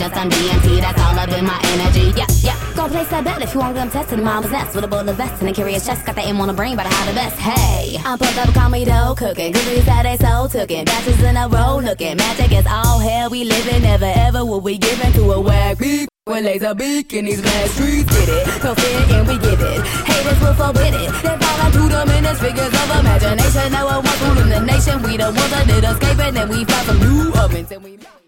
just on DMT, that's all up in my energy. Yeah. Go place that bet if you want them tested. The mom possessed with a bullet vest and a curious chest. Got the aim on the brain, but I have the best. Hey, I'm pumped up, call me dough cooking. Cookies that they so tookin'. Batches in a row looking. Magic is all hell we living. Never ever will we give in to a whack beat. With laser beak in these black streets, get it, no fear and we give it. Haters will forbid it. They fall into the minutes, figures of imagination. Now I want food in the nation. We the ones that did escape it, and we found some new ovens and we.